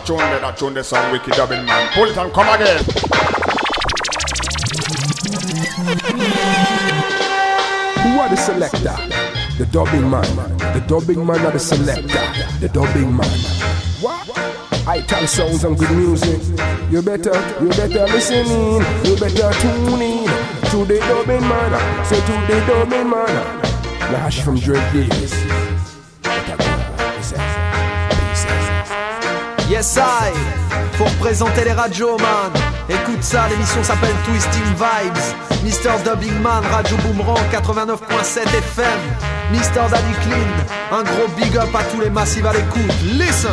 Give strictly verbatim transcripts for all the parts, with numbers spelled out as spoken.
tune there, that tune the song Wicked Dubbing Man. Pull it and come again. Who are the selector? The dubbing man. The dubbing man are the selector. The dubbing man. What? I tell sounds and good music. You better, you better listen in. You better tune in to the dubbing man. So to the dubbing man. Nash from Drake Davis. Yes I, faut représenter les radios man. Écoute ça, l'émission s'appelle Twisting Vibes. Mister Dubbing Man, Radio Boomerang quatre-vingt-neuf point sept F M. Mister Daddy Clean, un gros big up à tous les massifs à l'écoute. Listen,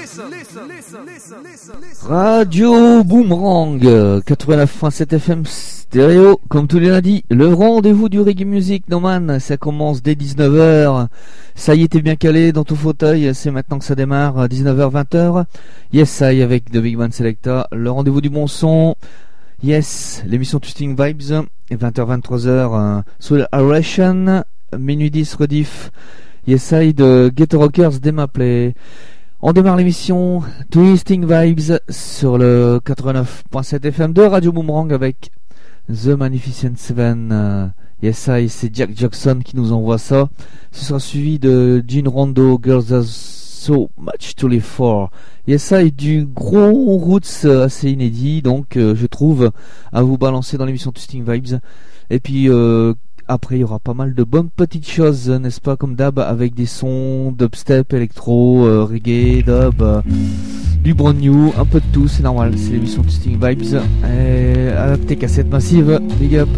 Radio Boomerang quatre-vingt-neuf point sept F M stéréo, comme tous les lundis, le rendez-vous du reggae music, no man, ça commence dès dix-neuf heures. Ça y est, t'es bien calé dans ton fauteuil, c'est maintenant que ça démarre, dix-neuf heures vingt heures. Yes, I avec The Big Man Selecta, le rendez-vous du bon son. Yes, l'émission Twisting Vibes, vingt heures vingt-trois heures, euh, Soul Aeration, minuit dix rediff. Yes, I de Ghetto Rockers Dema Play. On démarre l'émission Twisting Vibes sur le quatre-vingt-neuf point sept F M de Radio Boomerang avec The Magnificent Seven. Euh, yes, I, c'est Jack Jackson qui nous envoie ça. Ce sera suivi de Gene Rondo, Girls Have So Much to Live For. Yes, I, du gros roots assez inédit, donc euh, je trouve à vous balancer dans l'émission Twisting Vibes. Et puis euh, après il y aura pas mal de bonnes petites choses, n'est-ce pas, comme d'hab, avec des sons dubstep, électro, euh, reggae, dub, euh, du brand new, un peu de tout, c'est normal, c'est l'émission Twisting Vibes. Et adapté cassette massive, big up.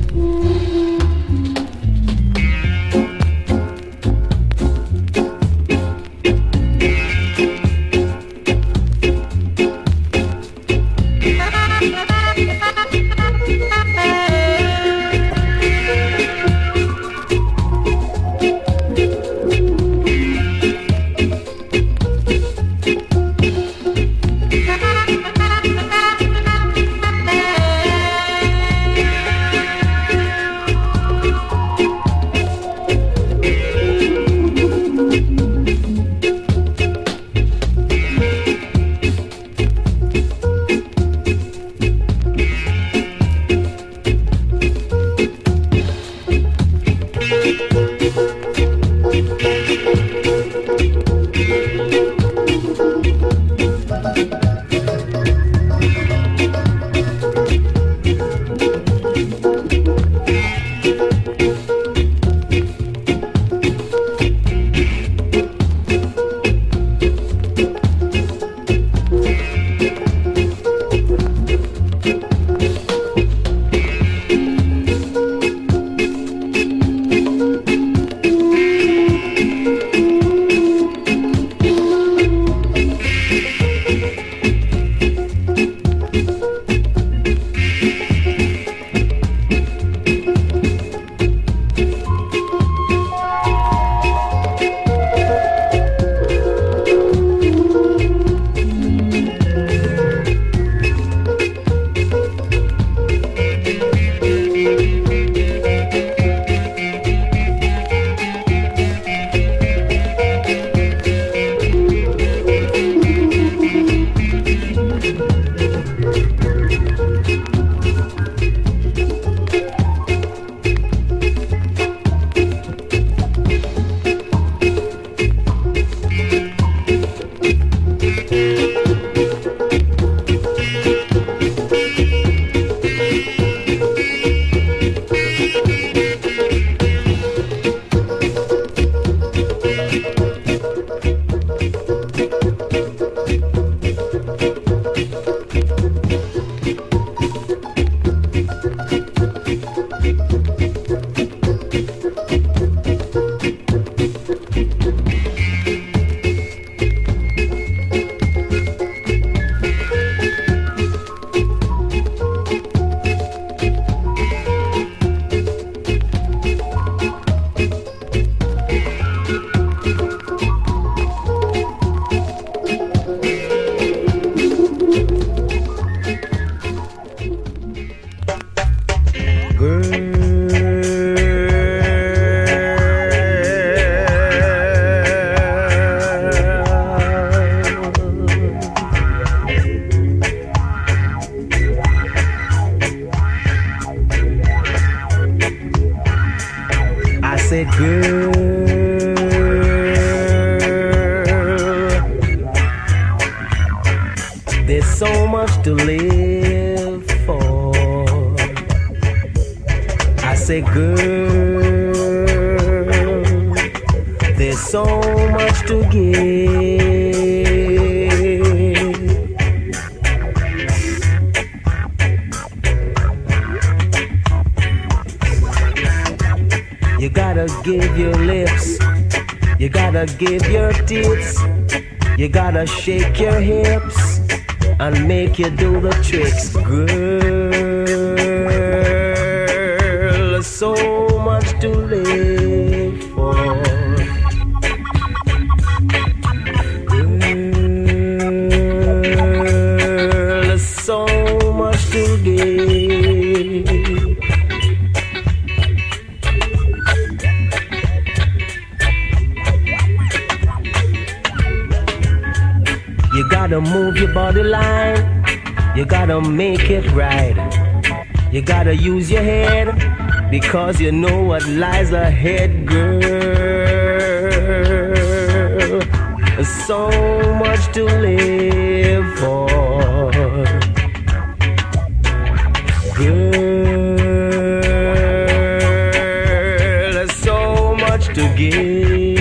say, girl, there's so much to live for. I say, girl, there's so much to give. You gotta give your lips, you gotta give your tits, you gotta shake your hips and make you do the tricks. Girl, so much to live for. Girl, so much to give. You gotta move your body line, you gotta make it right. You gotta use your head, because you know what lies ahead, girl. So much to live for. Girl, so much to give.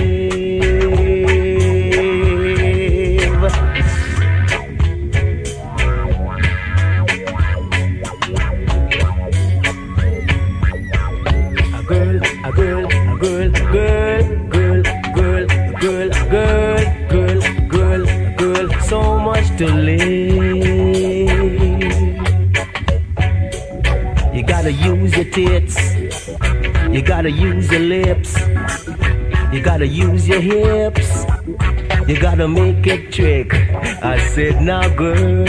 To live, you gotta use your tits, you gotta use your lips, you gotta use your hips, you gotta make it trick. I said, now girl,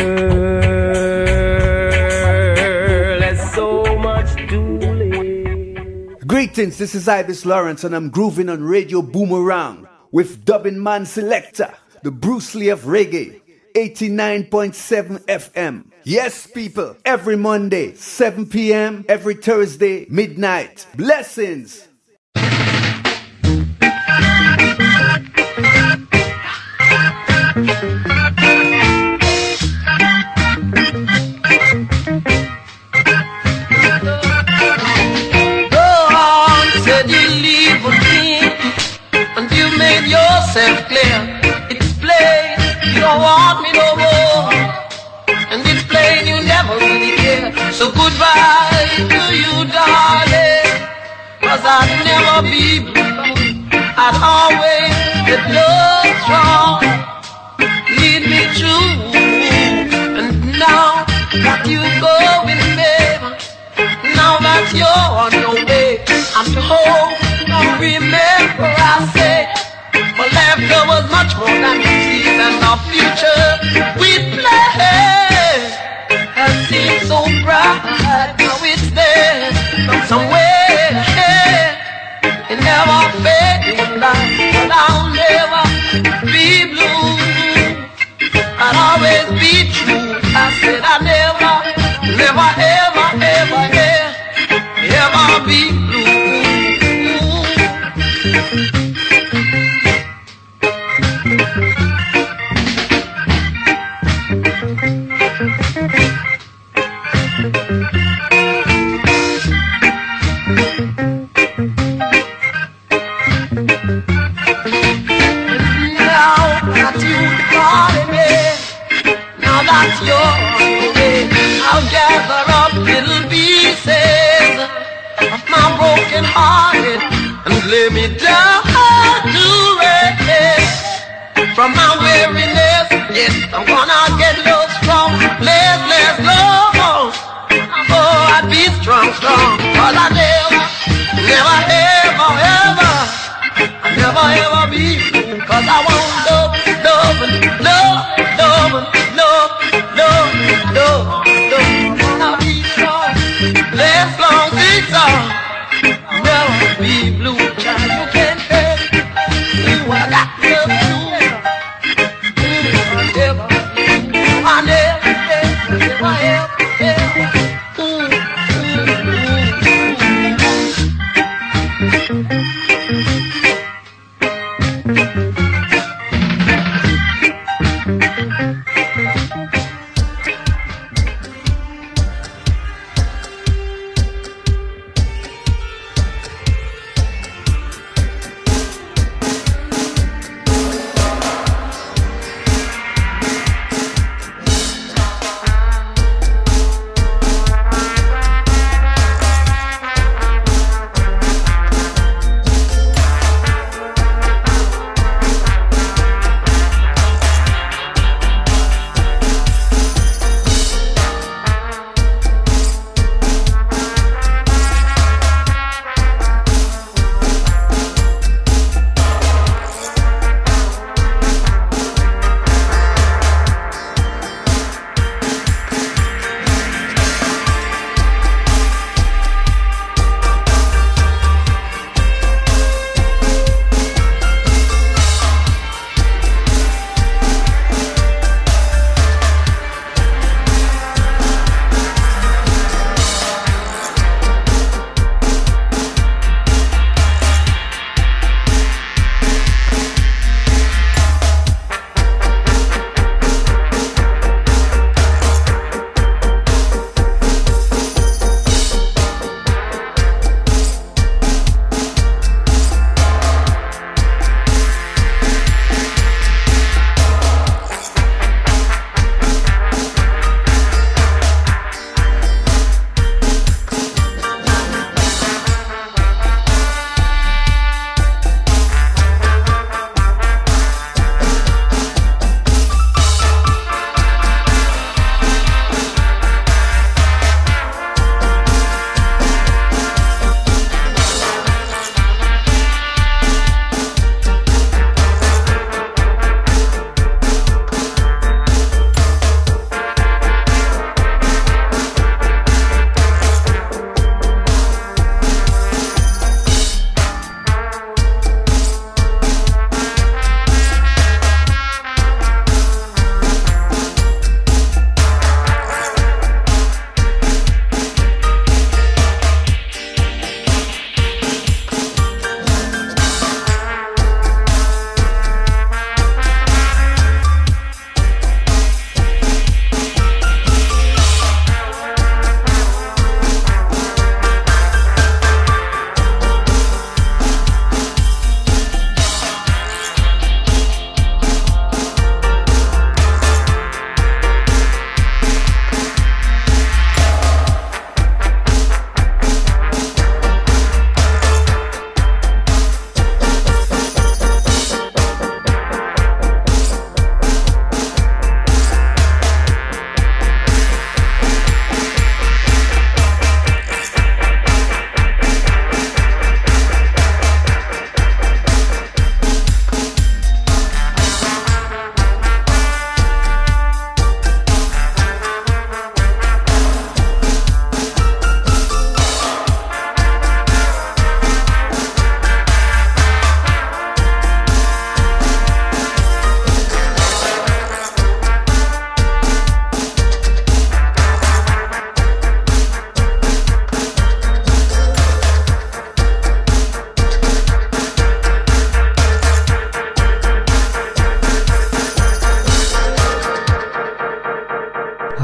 there's so much to live. Greetings, this is Ibis Lawrence and I'm grooving on Radio Boomerang with Dubbing Man Selector, the Bruce Lee of reggae. eighty-nine point seven F M. Yes, people, every Monday, seven p.m., every Thursday, midnight. Blessings! Go on, said you leave with me, and you made yourself clear. It's plain. You don't want me no more, and it's plain you never really care. So goodbye to you, darling, 'cause I'd never be blue. I'd always get love strong, lead me true. And now that you go with me, now that you're on your way, I'm to hold and remember I say, for laughter was much more than you see, and the future we play has seemed so bright. Now it's there from somewhere ahead. It never fading light, but I'll never be blue. I'll always be true. I said I never, never, ever, ever, ever, ever be blue. I'll gather up little pieces of my broken hearted and lay me down to rest from my weariness. Yes, I'm gonna get low strong, less, less low. Oh, I'd be strong, strong, cause I never, never, ever, ever, I never, ever be, cause I won't love, love, love, love, love, love, love. Less long seesaw, never be blue, child. You can't help you. I got love you. I never, I never, never, ever, ever.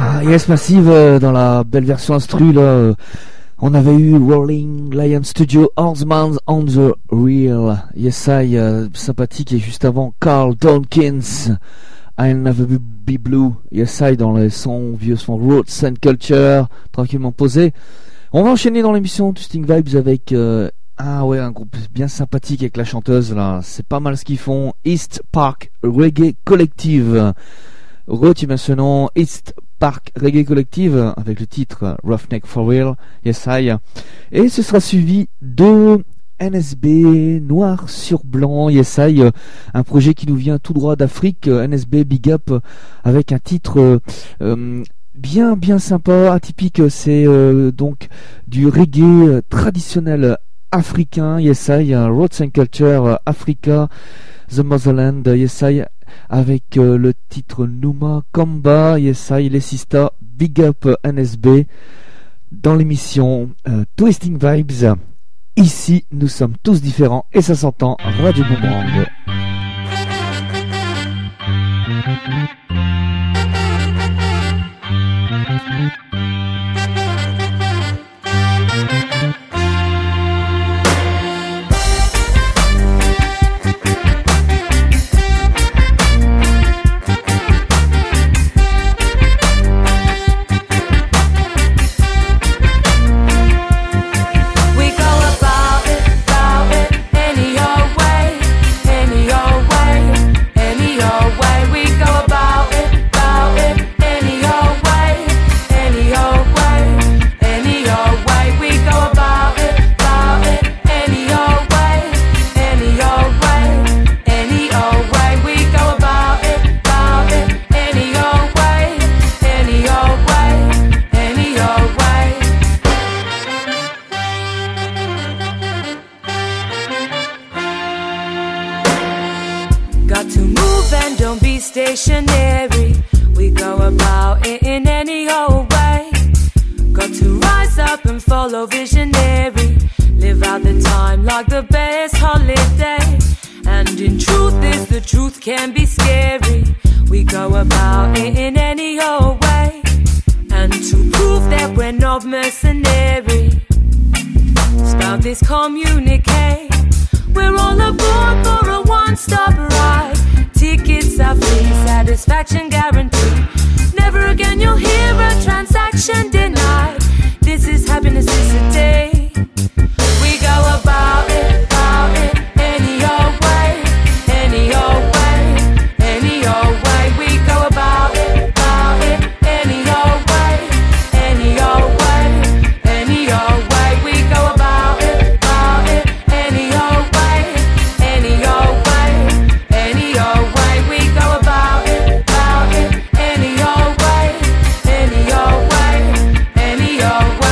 Ah, Yes Massive euh, dans la belle version instru là. Euh, on avait eu Rolling Lion Studio, Horseman on the Reel. Yes I, euh, sympathique, et juste avant Carl Dawkins, I'll Never Be Blue. Yes I dans les sons vieux son Roots and Culture, tranquillement posé. On va enchaîner dans l'émission Twisting Vibes avec euh, ah ouais, un groupe bien sympathique avec la chanteuse là. C'est pas mal ce qu'ils font. East Park Reggae Collective. Retiens ce nom, East Park Reggae Collective, avec le titre Roughneck for Real, Yes I. Et ce sera suivi de N S B, Noir sur Blanc, Yes I, un projet qui nous vient tout droit d'Afrique, N S B Big Up, avec un titre euh, bien bien sympa, atypique. C'est euh, donc du reggae traditionnel africain, Yes I, Roots and Culture Africa, The Motherland, Yes I, avec euh, le titre Numa Kamba, Yes I, les Sista, Big Up N S B, dans l'émission euh, Twisting Vibes. Ici, nous sommes tous différents et ça s'entend, Radio Boomerang. Stationary, we go about it in any old way. Got to rise up and follow visionary, live out the time like the best holiday. And in truth is the truth can be scary. We go about it in any old way. And to prove that we're not mercenary, spout this communique. We're all aboard for a one-stop ride. Tickets are free, satisfaction guaranteed. Never again you'll hear a transaction denied. This is happiness, is a day. We go about it, about it, any old way, any old way, any old way. We go about it, about it, any old way, any old way, any old way. We go about it, about it, any old way, any old way, any old way. We go about it, about it, any old way, any old way, any old way.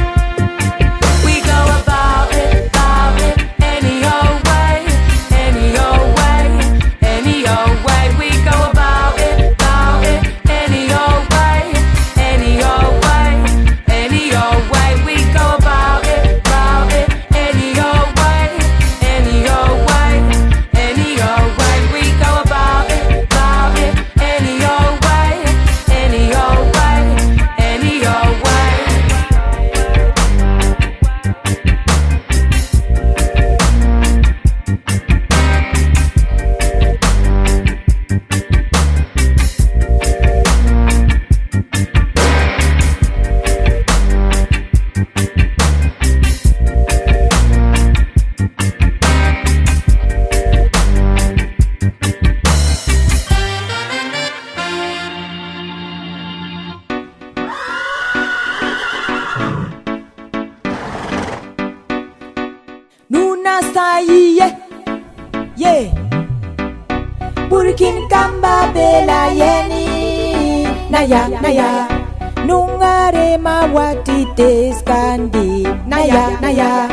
Any yeah. Burkin kamba bela yeni naya naya nungare mawati teskandi naya naya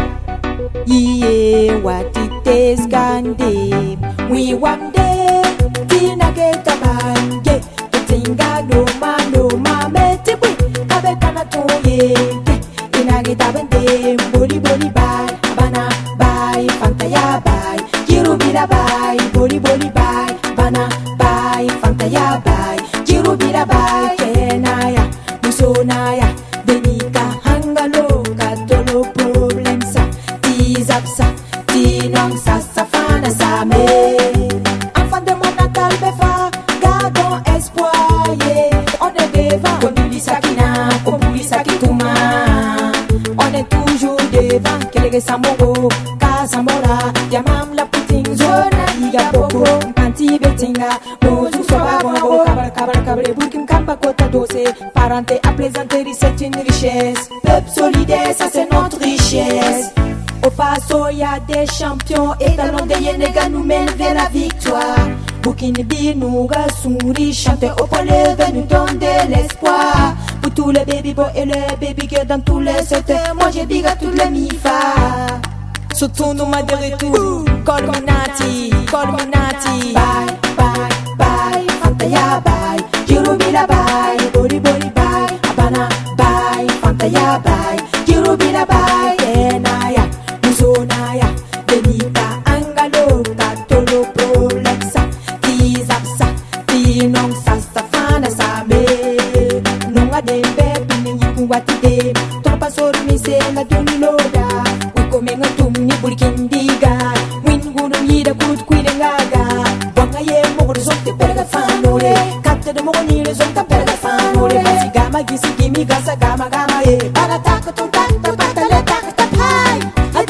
iye wati teskandi we one day tina geta bange tinga no mano mamete bui abekana toye tina geta bende boli boli bye bana bye fantaya bye kirubira bye boli boli bye bana bye fantaya bye kirubira bye kenaya musonaya denika hangalo katolo problem sa tizapsa tinong sa safana sa me enfant de mon natal befa gardons espoir yeah. On est devant comme Ulisakina comme Ulisakituma on est toujours devant kelege samoro kasamora yamam la puting zona iga boko kanti betinga mozu soba bongo kabara kabara kabare burkim kamba kota dose parenté à plaisanterie c'est une richesse peuple solidaire ça c'est notre richesse. Au paso y a des champions et talons de Yenega nous mènent vers la victoire. Bukinibi nous sourit, chanter au polé nous donne de l'espoir. Pour tous les baby boys et les baby girls dans tous les secteurs, moi j'ai big à tous les mifa. Surtout nous m'a de retour, call me nati, call me nati. Bye, bye, bye, fantaya bye, kirubila bye, boli boli bye, abana bye, fantaya bye, kirubila bye, enaya. Sonaya, denika angalo, katolo prolapsa, tizapsa, tinong sasafana same. Nonga dembe, pinin yikuwatide, topa sormise la duniloda. Wikomenga tumni bulikindiga, winguru yida kut kuidengaga. Wanga ye mogoro zonte perga fanore, katte de mogoni le zonta perga fanore. Masi gama gisi gimi gasa gama gama ye, para taka to taka taka le taka tapai.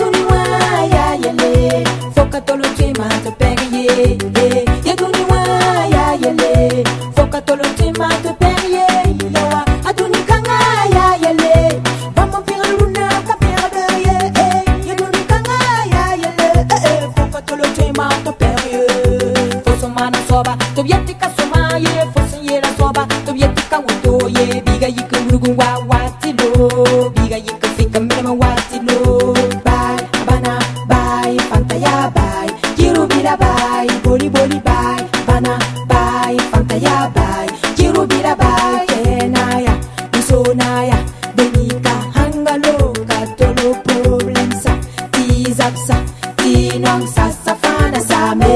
Foka tolo tima te perie, ye duni wa ya yele. Foka tolo tima te perie, yawa aduni kanga ya yele. Vamos pira luna kapira de ye, ye duni kanga ya yele. Foka tolo tima te perie. Foso mana soba, to bieti kasoma ye, foso ye la soba, to bieti kawuto ye. Biga yika urugu wa watilo, biga yika fika mema watilo. Bye, abana. Fantaya bye, kirubira bye, boli boli bye, bana bye, fantaya bye, kirubira bye, kenaya, musonaya, denika hangalo, katolo problem sa, tizapsa, tinong sa safana sa me.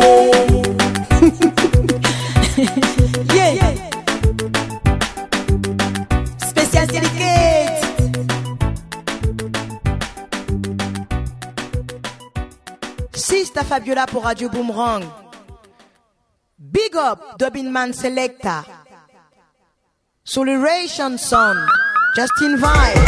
Yeah, spécial syndicate. Sista Fabiola pour Radio Boomerang. Big up Dubbing Man Selecta. Sur le Ration Son, Justin Vibe.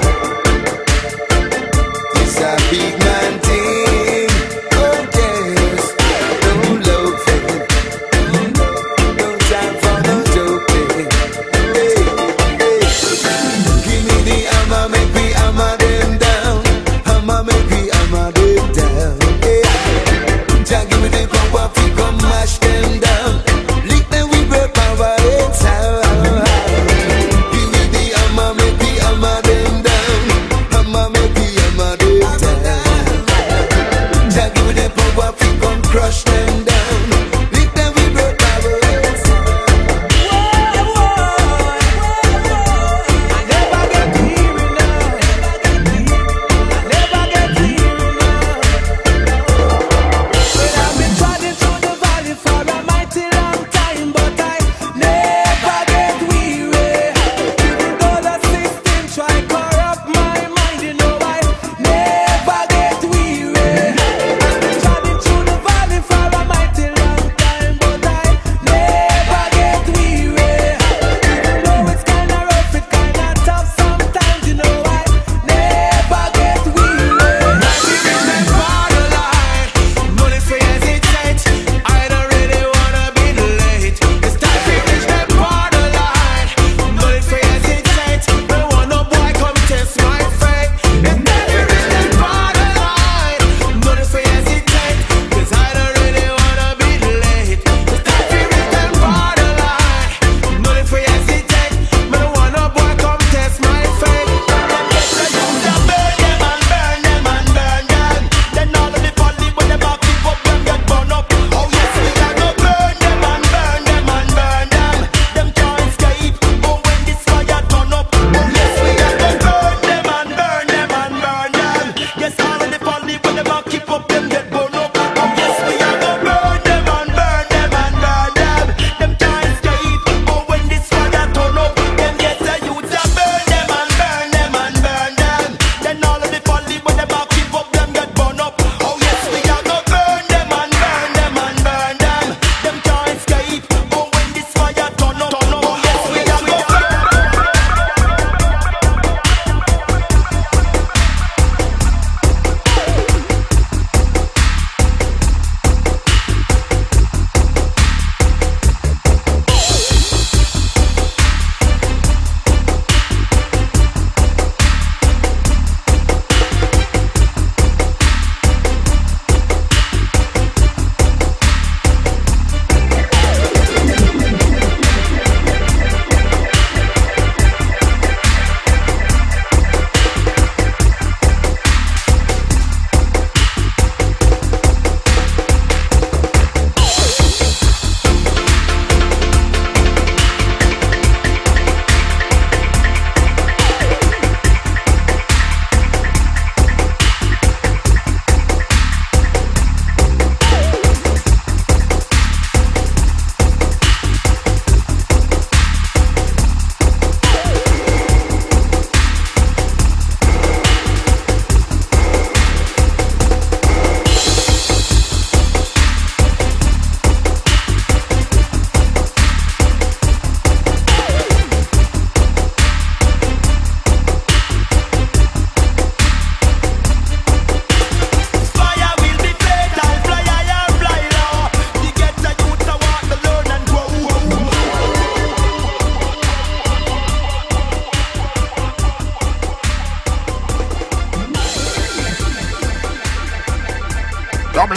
It's a big man thing. Oh yes, no love thing. No time for no joking. Hey, hey. Give me the hammer, make me hammer them down. Hammer, make me hammer them down. Just give me the power, we come mash them down. Lick them with the power, it's how. Give me the hammer, make me hammer them down. Hammer, make me hammer them down.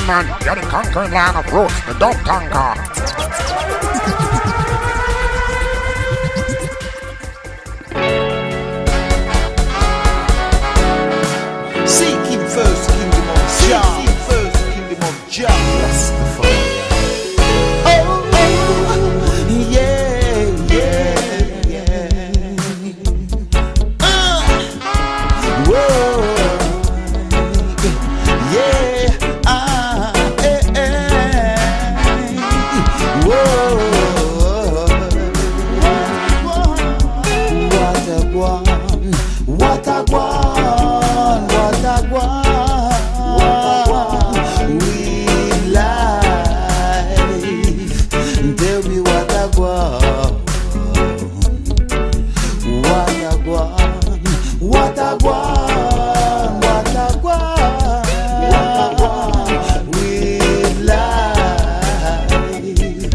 man, you're the conquering line of roots, the dub tanker. Seek him first, kingdom of Jah. Seek him first, kingdom of Jah. That's the fire. Oh, oh, yeah, yeah, yeah. Uh, whoa, yeah, ah, eh, eh, whoa. What a guan, what a guan, what a guan, with life. Tell me what a guan, what a guan, what a guan, what a guan, with life.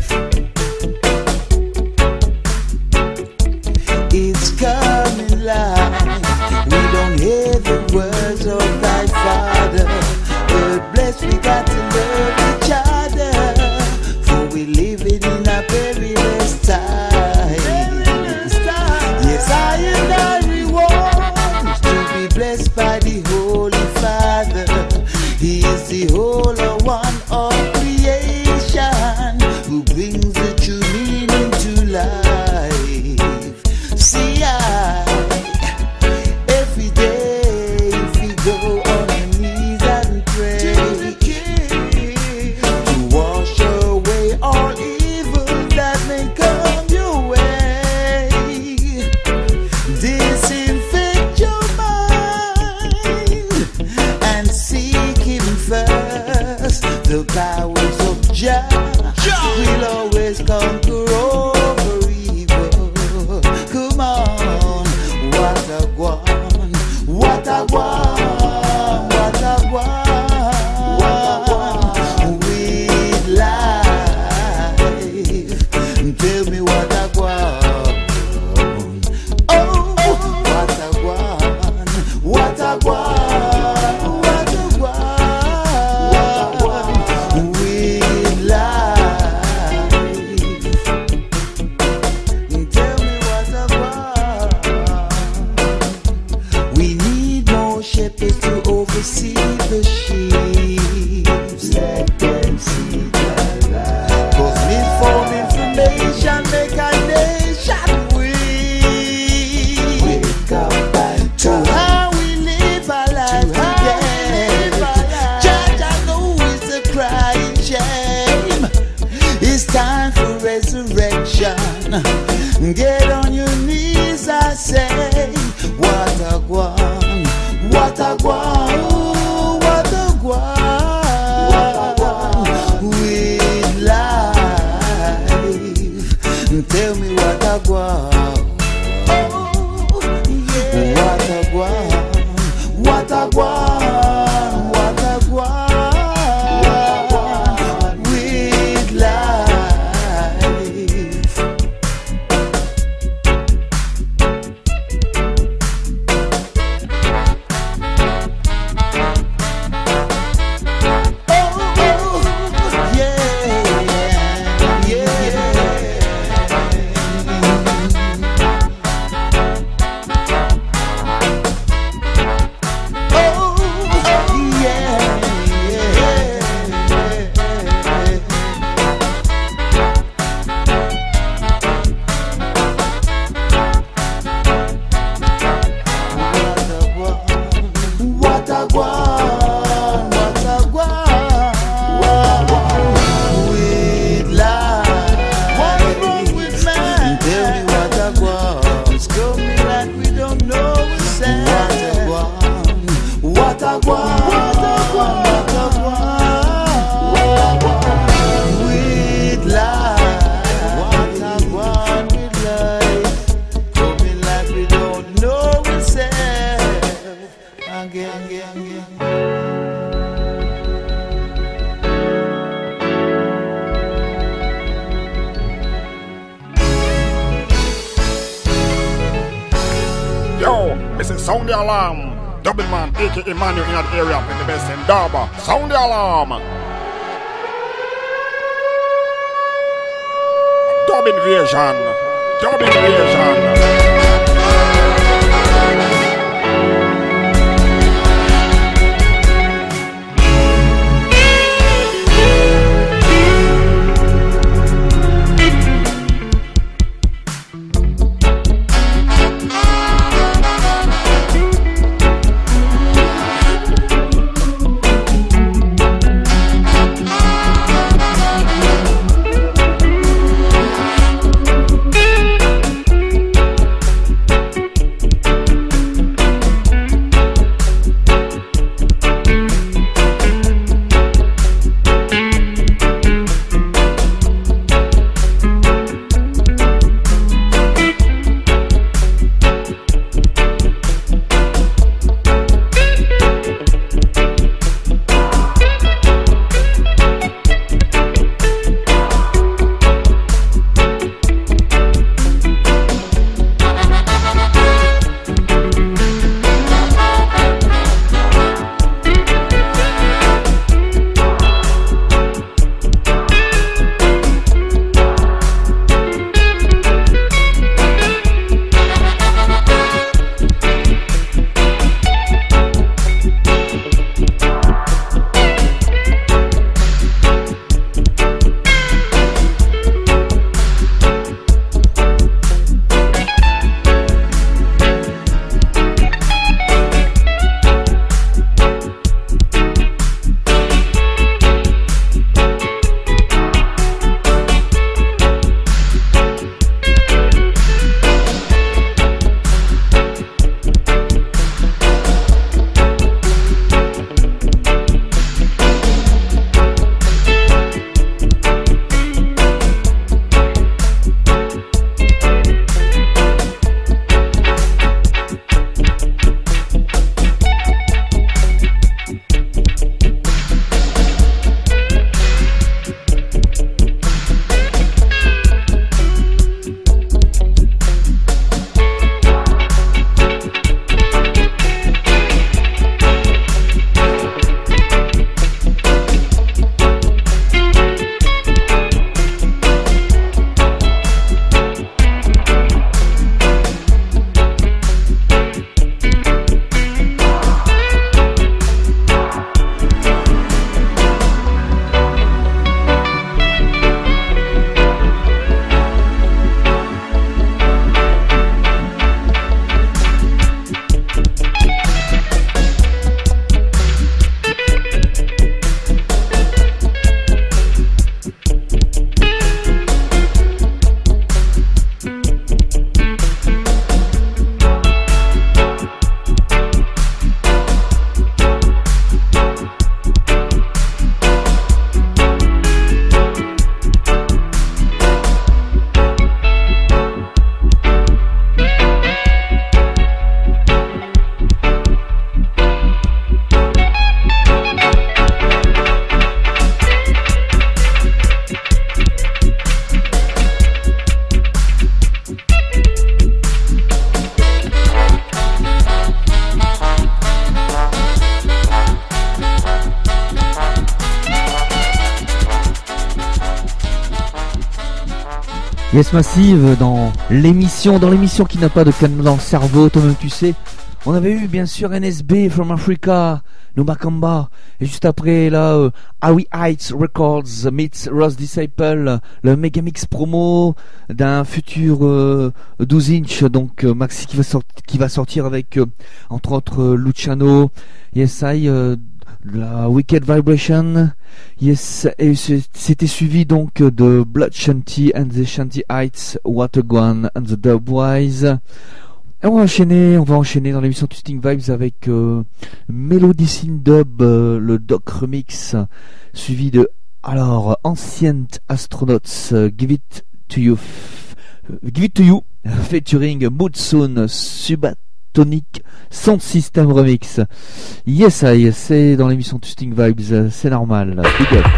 It's coming live. We don't hear the words of thy Father, but blessed we got to love each other, for we live it in a perilous time. Yes, I and I reward to be blessed by the Holy Father. He is the Holy One of creation, who brings the true meaning to life. See, I every day if we go on our knees and pray to the King to wash away all evil that may come your way, disinfect your mind and seek him first. The powers of Jah will always conquer over evil. Come on, what a guan, what a guan, what a guan, with life. Tell me what a guan, oh, what a guan, what a guan, what a guan, with life. Tell me what a guan. We need more shepherds to oversee the sheep. Let them see the light. Cause misinformed information make a nation weak. Wake up and to how we live our life today. Judge, I know it's a crying shame. It's time for resurrection. Get on your knees, I say. What a guan, what a guan, what a guan, with life. Tell me what a guan, what a guan, what a guan, what a guan, with life. Sound the alarm. Double man, aka Emmanuel in that area, in the best in Darba. Sound the alarm. Dub invasion. Dub invasion. Yes Massive dans l'émission, dans l'émission qui n'a pas de canon dans le cerveau, toi-même tu sais. On avait eu bien sûr N S B from Africa, No Makamba, et juste après là, euh, Howie Heights Records meets Ross Disciple, le Megamix promo d'un futur euh, douze inch, donc euh, maxi qui va, sort- qui va sortir avec euh, entre autres euh, Luciano, Yes I, euh, la Wicked Vibration, yes, et c'était suivi donc de Blood Shanty and the Shanty Heights, Watergun and the Dubwise. Et on va enchaîner, on va enchaîner dans l'émission Twisting Vibes avec euh, Melody in Dub, euh, le Doc Remix, suivi de alors Ancient Astronauts, uh, Give It to You, f- Give It to You, featuring Moodsoon, Subatonic Sound System Remix. Yes, I, c'est dans l'émission Twisting Vibes, c'est normal. Big up.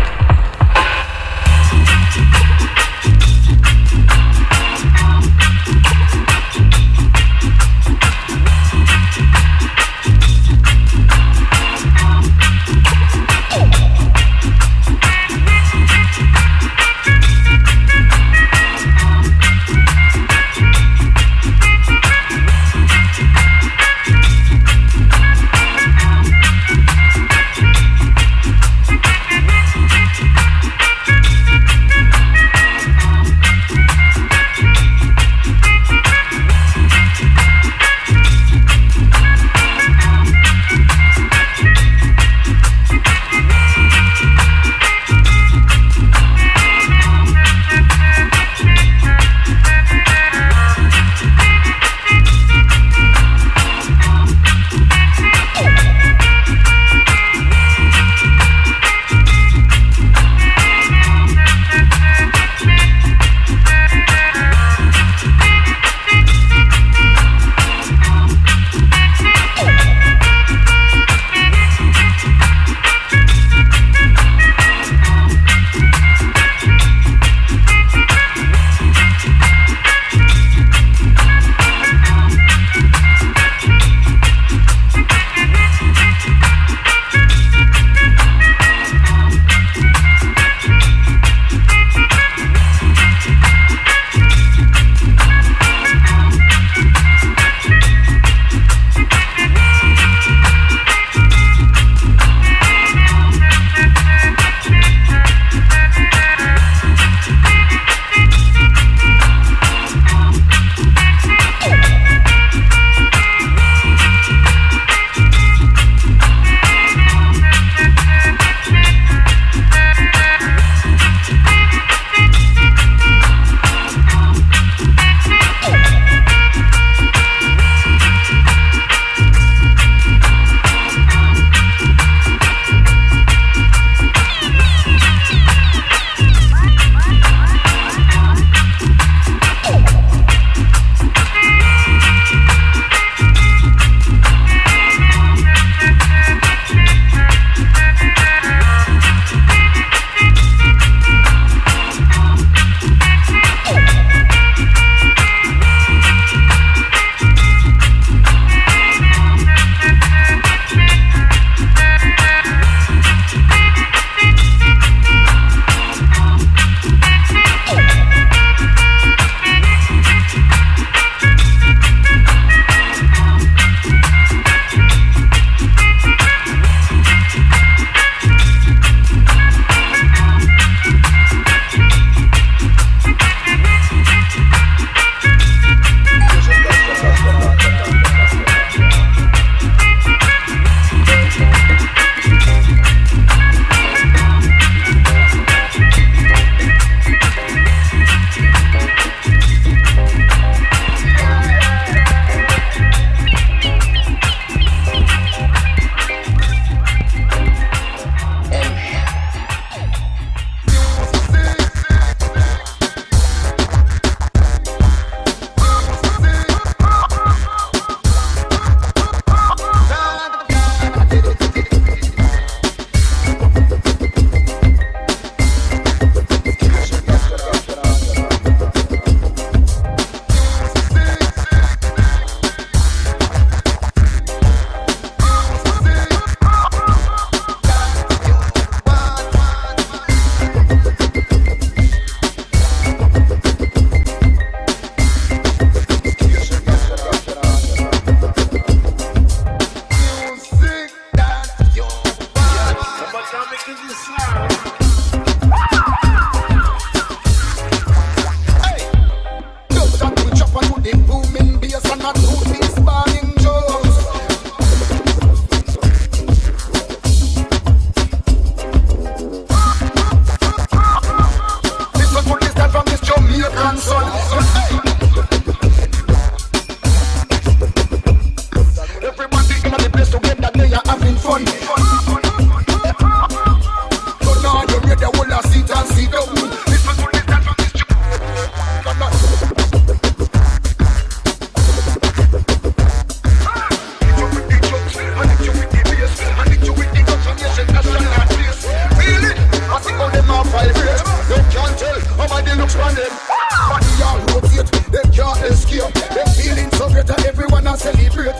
looks on them. Body all rotate, them can't escape. Them feeling so great and everyone a celebrate.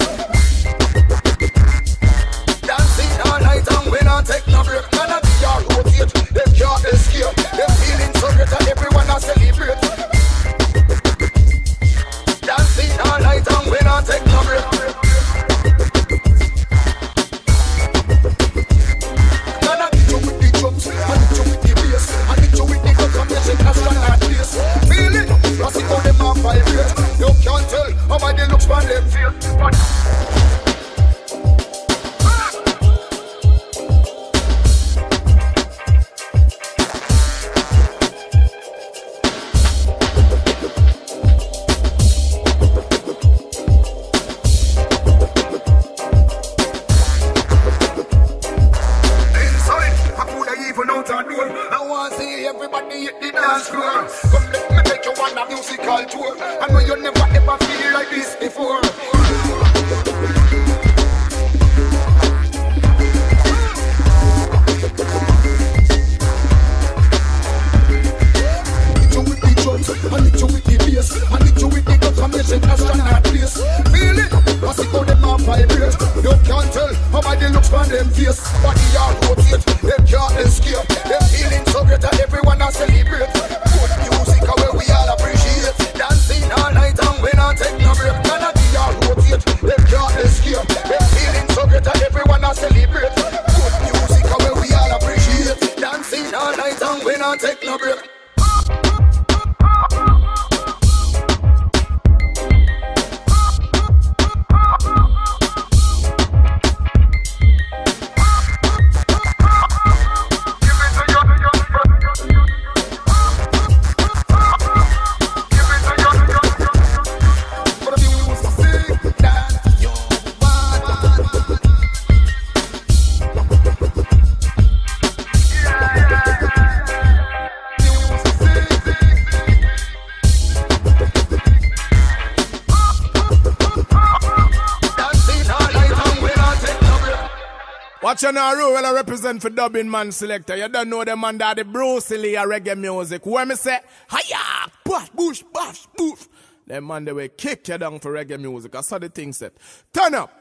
Dancing all night and we not take no break. Man a be all rotate, them can't escape. Them feeling so great and everyone a celebrate. Dancing all night and we not take no break. Man a hit you with the drums, and hit you with the bass, and hit you with the guns and music astronaut place. Feel it, plus it on them and vibrate. You can't tell how my day looks on them face. Well, I represent for Dubbing Man Selector. You don't know them under the Bruce Lee reggae music. When me say, hiya, bush, bush, bush, bush. Them man, they will kick you down for reggae music. I saw the thing set. Turn up.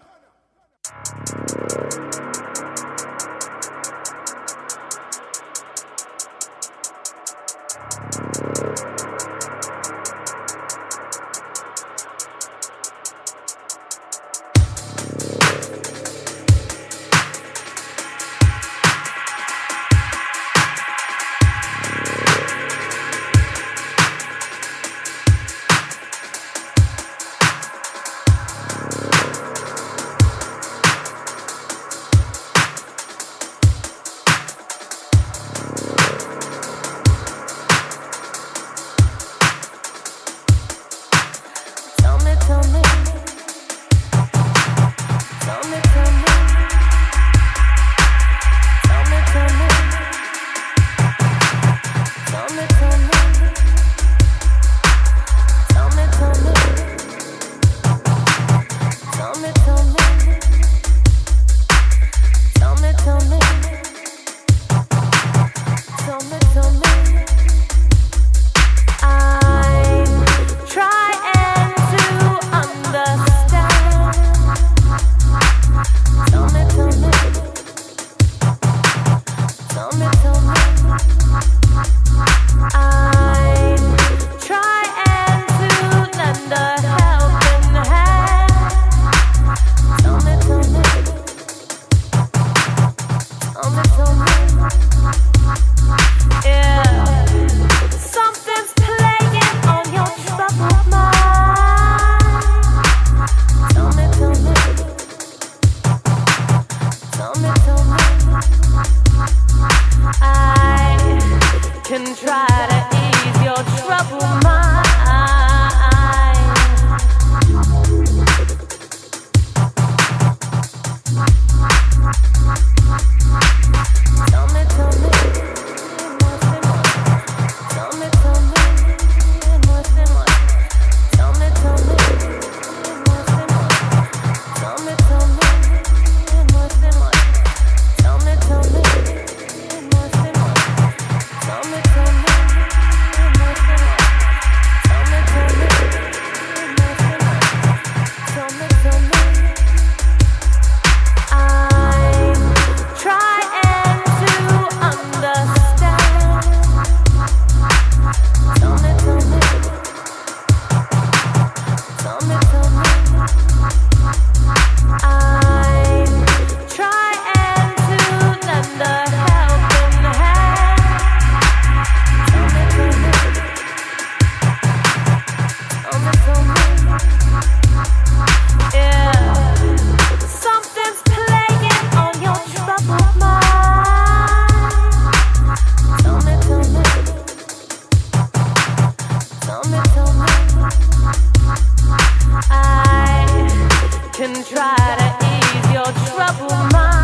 I can try to ease your troubled mind.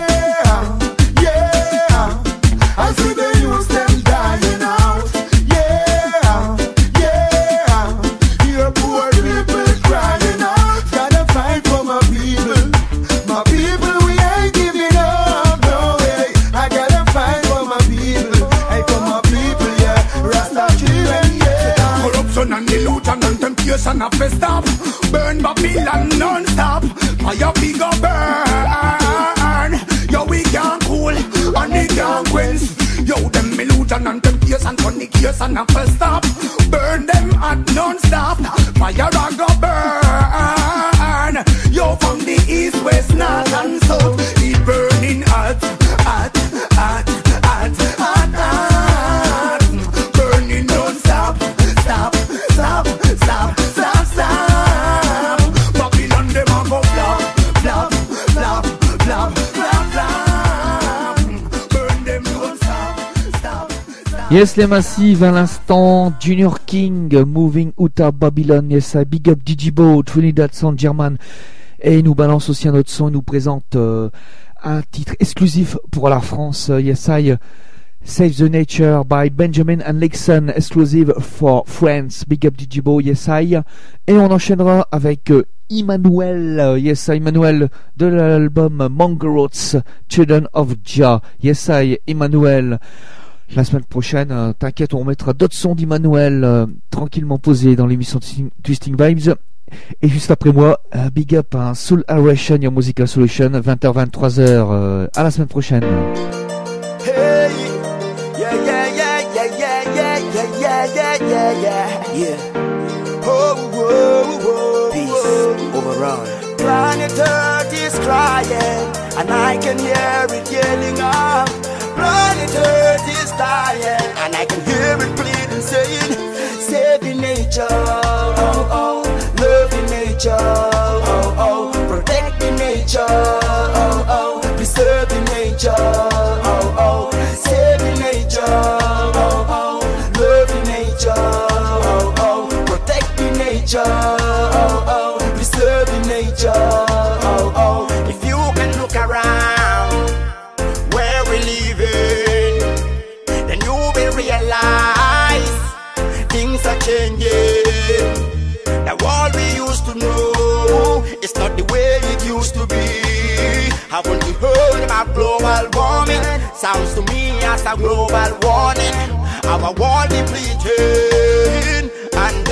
Yeah, revolution have to stop. Burn Babylon non-stop. Fire big up burn. Yo, we can't cool and we can't quench. Yo, them illusion and temptation, fornication have to stop. Burn them at non-stop. Fire a go burn. Yo, from the east, west, north and south, it burning hot, hot, hot, hot, hot, hot. Burning non-stop. Stop, stop, stop, stop, stop. Babylon, them a go flop, flop, flop, flop, flop, flop. Burn them non-stop. Stop, stop. Yes, les massives à l'instant. Junior King, Moving Out of Babylon. Yes, I big up Digibo, Trinidad Sound German. Et il nous balance aussi un autre son. Il nous présente euh, un titre exclusif pour la France. Yes, I Save the Nature by Benjamin and Lexon, exclusive for France. Big up Digibo. Yes, I. Et on enchaînera avec euh, Emmanuel. Yes, I. Emmanuel de l'album Mongrels, Children of Jah. Yes, I. Emmanuel. La semaine prochaine, euh, t'inquiète, on remettra d'autres sons d'Emmanuel euh, tranquillement posés dans l'émission Twisting Vibes. Et juste après moi, euh, big up un Soul Aeration, Your Musical Solution, vingt heures vingt-trois heures. Euh, à la semaine prochaine. Hey, yeah, yeah, yeah, yeah, yeah, yeah, yeah, yeah, yeah, yeah, yeah. Oh, whoa, whoa, peace overall. Planet Earth is crying, and I can hear it yelling out. Planet Earth is dying, and I can hear it pleading, saying, saving nature, oh, oh, loving nature, oh, oh, protecting nature, oh, oh, preserving nature, oh, oh, saving nature, oh, oh, loving nature, oh, oh, protecting nature, oh, oh, preserving nature, oh, oh. If you can look around where we living, then you will realize things are changing. Now all we used to know, it's not the way it used to be. Haven't you heard about global warming? Sounds to me as a global warning. Our world depleting and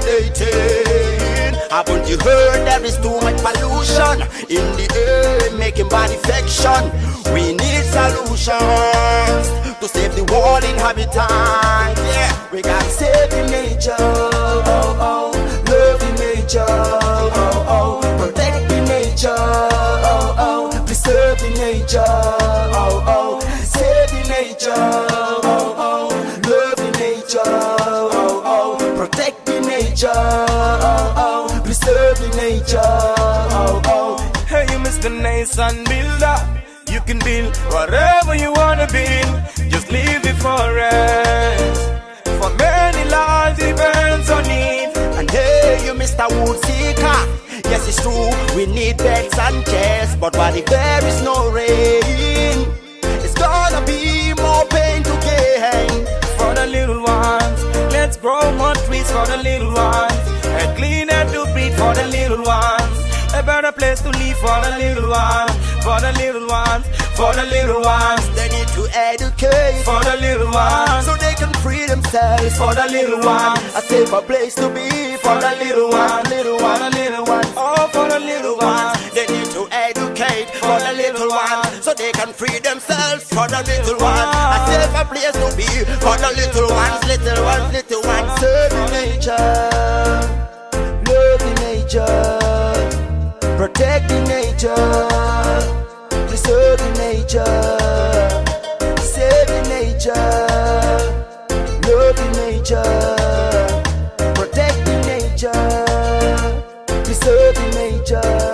degrading. Haven't you heard there is too much pollution in the air, making bad infection? We need solutions to save the world inhabitants. Yeah, we got saving nature, oh, oh, loving nature, oh, oh, protecting nature, oh, oh, preserving nature, oh, oh, saving nature, oh, oh, loving nature, oh, oh, protecting nature, oh, oh, preserving nature, oh, oh. Hey, Mister Nation Builder, you can build whatever you wanna build, just leave it for us. For many lives depends on it. And hey, you Mister Wood Seeker, yes it's true, we need beds and chairs, but what if there is no rain? It's gonna be more pain to gain. For the little ones, let's grow more trees for the little ones, and clean air to breathe for the little ones. A better place to live for the little ones, for the little ones, for the little ones. They need to educate for the little ones, so they can free themselves for the little ones. A safer place to be for the little ones, little ones, the little ones. Oh, for the little ones. They need to educate for the little ones, so they can free themselves for the little ones. A safer place to be for the little ones, little ones, little ones. Serving nature, loving nature, protecting nature, preserving nature, saving nature, loving nature, protecting nature, preserving nature.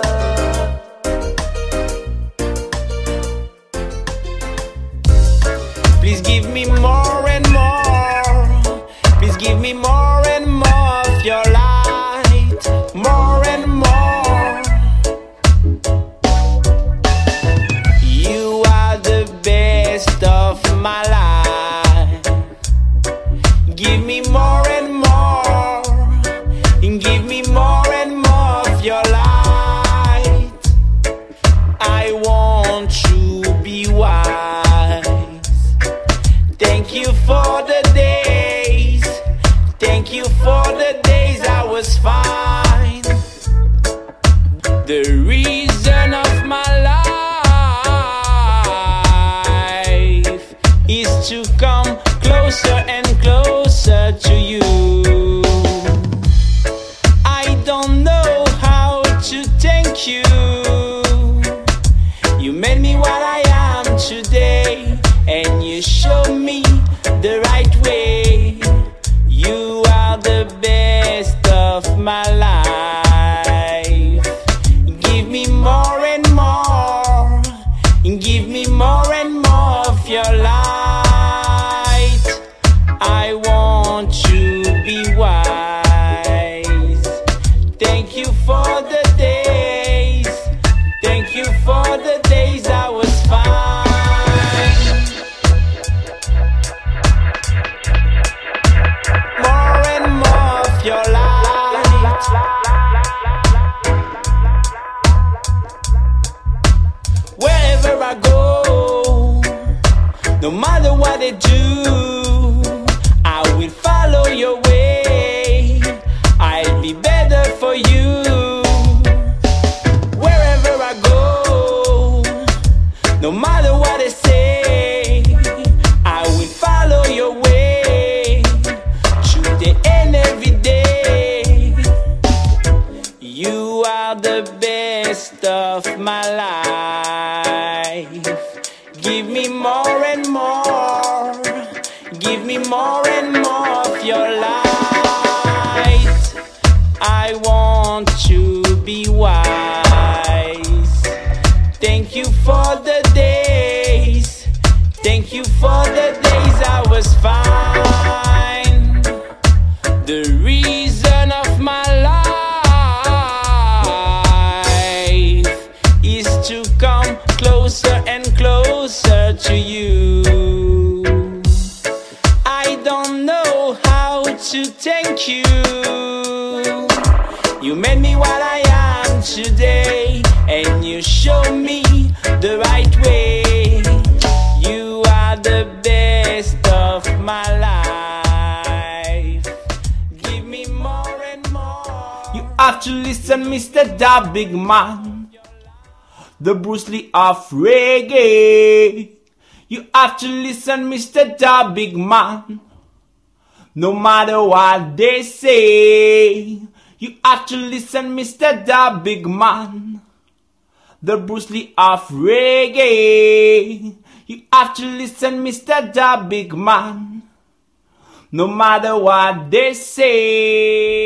Please give me more and more. Please give me more and more of your light, more and more. You are the best of my life. Give me more and more. Give me more and more of your light. I want you to be wise. Thank you for the days. Thank you for the days I was fine. to come closer and closer to you. I don't know how to thank you. You made me what I am today, and you showed me the right way. You are the best of my life. Give me more and more, give me more and more of your light. I want to be wise. Thank you for the days, thank you for the days I was fine. More and more of your light. Wherever I go, no matter what they do, I will follow your way. I'll be better for you. Wherever I go, no matter what they say, I will follow your way. Through the end every day. You are the best of my life. Give me more and more, give me more and more of your light. I want to be wise. Thank you for the days, thank you for the days I was fine. The reason of my life is to come closer and closer to you. I don't know how to thank you. You made me what I am today, and you showed me the right way. You are the best of my life. Give me more and more. You have to listen, Mister Da Big Man, the Bruce Lee of reggae. You have to listen, Mister Da Big Man, no matter what they say. You have to listen, Mister Da Big Man, the Bruce Lee of reggae. You have to listen, Mister Da Big Man, no matter what they say.